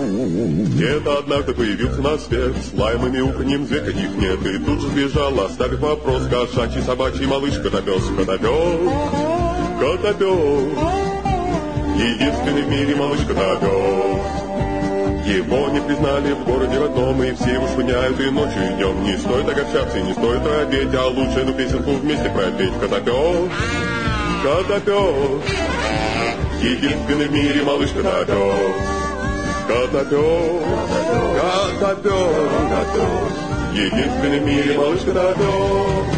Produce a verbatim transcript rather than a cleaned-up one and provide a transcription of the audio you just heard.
Где-то однажды появился на свет, с лаем и мяуканьем зверя их нет, и тут же сбежал, оставив вопрос, кошачий, собачий малыш Котопес. Котопес, Котопес, единственный в мире малыш Котопес. Его не признали в городе родном, и все его швыняют и ночью, и днем. Не стоит огорчаться и не стоит робеть, а лучше эту песенку вместе пропеть. Котопес, Котопес, единственный в мире малыш Котопес. Котопес, Котопес, единственный в мире малыш Котопес.